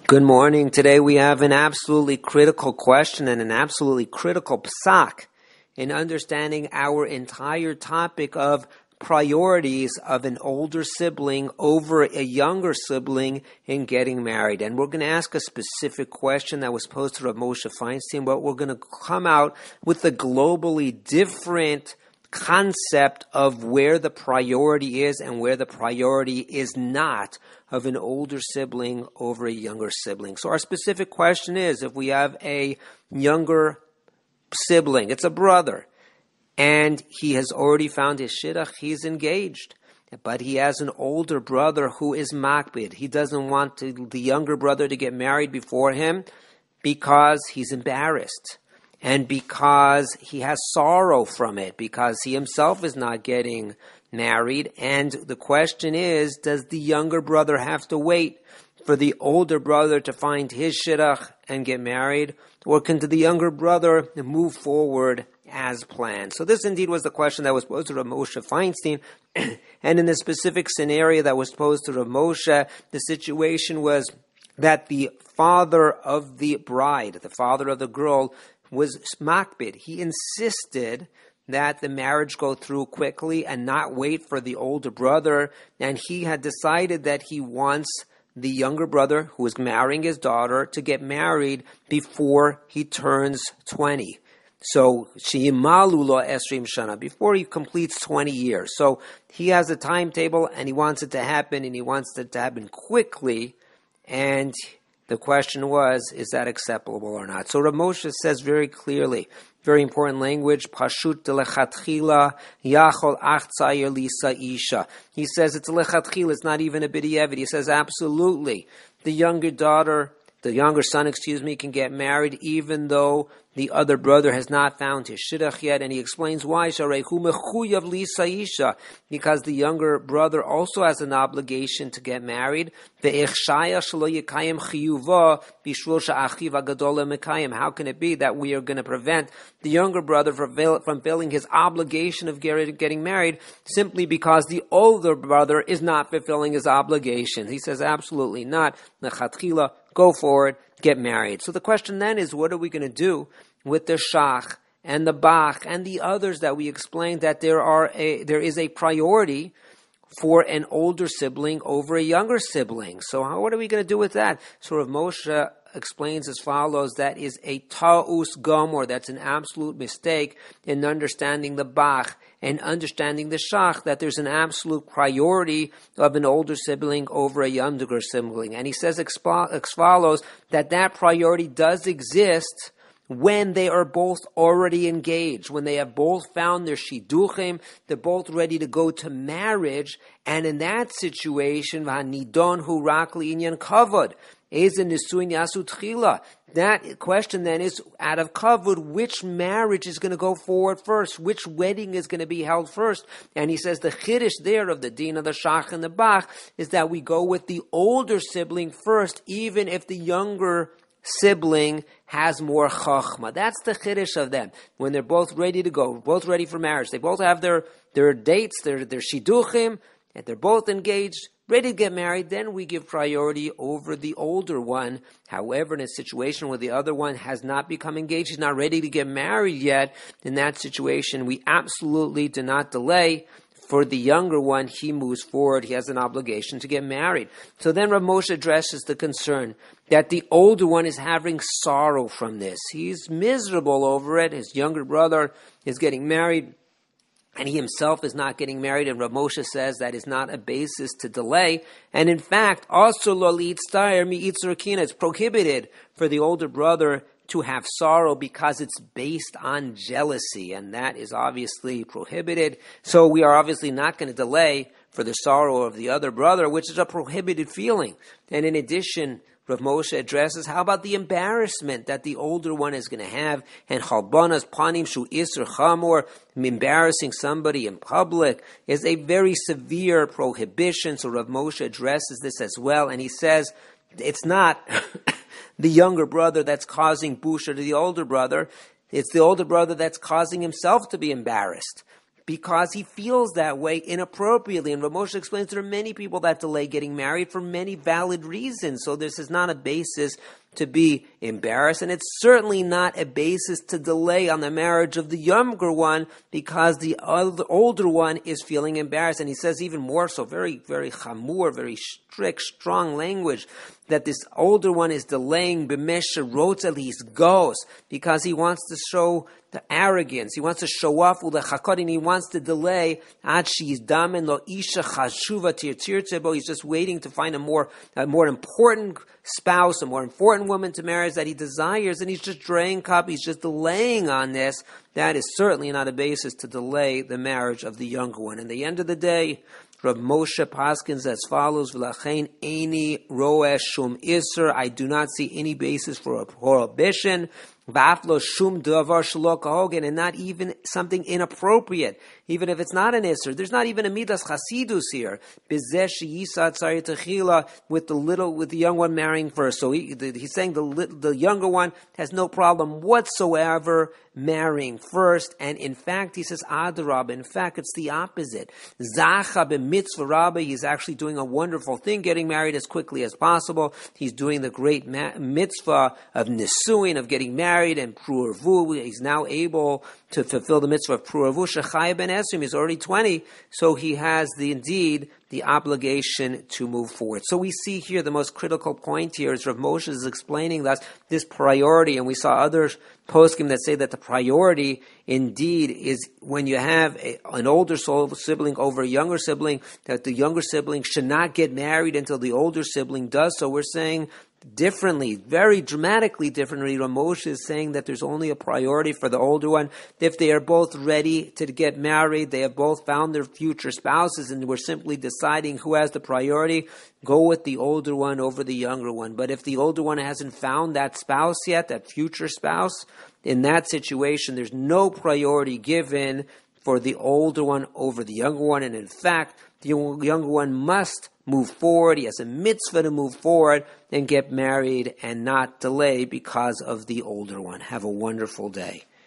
Good morning. Today we have an absolutely critical question and an absolutely critical psak in understanding our entire topic of priorities of an older sibling over a younger sibling in getting married. And we're going to ask a specific question that was posed to Rav Moshe Feinstein, but we're going to come out with a globally different concept of where the priority is and where the priority is not of an older sibling over a younger sibling. So our specific question is, if we have a younger sibling, it's a brother, and he has already found his shidduch, he's engaged, but he has an older brother who is makbid. He doesn't want the younger brother to get married before him because he's embarrassed. And because he has sorrow from it, because he himself is not getting married. And the question is, does the younger brother have to wait for the older brother to find his shidduch and get married? Or can the younger brother move forward as planned? So this indeed was the question that was posed to Rav Moshe Feinstein. And in the specific scenario that was posed to Rav Moshe, the situation was that the father of the bride, the father of the girl, was makbid. He insisted that the marriage go through quickly and not wait for the older brother. And he had decided that he wants the younger brother, who is marrying his daughter, to get married before he turns 20. So, sheyimalu lo esrim shana, before he completes 20 years. So, he has a timetable and he wants it to happen, and he wants it to happen quickly. And the question was, is that acceptable or not? So Rav Moshe says very clearly, very important language, pashut lechatchila yachol ach tzayir lisa isha. He says it's lechatchila, it's not even a b'diavad. He says absolutely, the younger son, can get married even though the other brother has not found his shidduch yet. And he explains why. Because the younger brother also has an obligation to get married. How can it be that we are going to prevent the younger brother from fulfilling his obligation of getting married simply because the older brother is not fulfilling his obligation? He says absolutely not. Go forward, get married. So the question then is, what are we going to do with the shach and the bach and the others that we explained that there is a priority for an older sibling over a younger sibling? So what are we going to do with that? So Rav Moshe explains as follows: that is a ta'us gomor, that's an absolute mistake in understanding the bach and understanding the shach, that there's an absolute priority of an older sibling over a younger sibling. And he says as follows, that priority does exist when they are both already engaged, when they have both found their shidduchim, they're both ready to go to marriage, and in that situation, v'hanidon hu rak li'inyan kavod, that question then is, out of kavod, which marriage is going to go forward first? Which wedding is going to be held first? And he says the chiddush there of the din of the shach and the bach is that we go with the older sibling first, even if the younger sibling has more chachma. That's the chiddush of them. When they're both ready to go, both ready for marriage, they both have their dates, their shidduchim, and they're both engaged, ready to get married, then we give priority over the older one. However, in a situation where the other one has not become engaged, he's not ready to get married yet, in that situation, we absolutely do not delay. For the younger one, he moves forward. He has an obligation to get married. So then Rav Moshe addresses the concern that the older one is having sorrow from this. He's miserable over it. His younger brother is getting married, and he himself is not getting married. And Rav Moshe says that is not a basis to delay. And in fact, also it's prohibited for the older brother to have sorrow because it's based on jealousy, and that is obviously prohibited. So we are obviously not going to delay for the sorrow of the other brother, which is a prohibited feeling. And in addition, Rav Moshe addresses, how about the embarrassment that the older one is going to have, and chalbanas panim shu isur chamor, embarrassing somebody in public, is a very severe prohibition. So Rav Moshe addresses this as well, and he says it's not the younger brother that's causing busha to the older brother. It's the older brother that's causing himself to be embarrassed. because he feels that way inappropriately. And Rav Moshe explains there are many people that delay getting married for many valid reasons. So this is not a basis to be embarrassed, and it's certainly not a basis to delay on the marriage of the younger one because the older one is feeling embarrassed. And he says even more so, very, very chamur, very strict, strong language, that this older one is delaying b'mesha rotzel, he's gos, because he wants to show the arrogance, he wants to show off with the chakodin, he wants to delay ad she's damen lo isha chashuva tirtzebo. He's just waiting to find a more important spouse, a more important woman to marry that he desires, and he's just draying cup, he's just delaying on this. That is certainly not a basis to delay the marriage of the younger one. In the end of the day, Rav Moshe paskins as follows: V'lachein eini roeh shum iser. I do not see any basis for a prohibition. V'aflo shum davar shelo kahogen, and not even something inappropriate. Even if it's not an iser, there's not even a midas chasidus here. Bizeh sheyisa tzari techila, with the young one marrying first. So he's saying the younger one has no problem whatsoever marrying first, and in fact, he says adarab. In fact, it's the opposite. Zacha b'mitzvah rabbi. He's actually doing a wonderful thing, getting married as quickly as possible. He's doing the great mitzvah of nisuin, of getting married, and pru'ervu. He's now able to fulfill the mitzvah of pru'ervu. Shechaya ben esrim. He's already 20, so he has the obligation to move forward. So we see here the most critical point here is Rav Moshe is explaining that this priority, and we saw other poskim that say that the priority indeed is when you have an older sibling over a younger sibling, that the younger sibling should not get married until the older sibling does. So we're saying differently, very dramatically differently. Rav Moshe is saying that there's only a priority for the older one. If they are both ready to get married, they have both found their future spouses, and we're simply deciding who has the priority, go with the older one over the younger one. But if the older one hasn't found that spouse yet, that future spouse, in that situation, there's no priority given for the older one over the younger one. And in fact, the younger one must move forward. He has a mitzvah to move forward and get married and not delay because of the older one. Have a wonderful day.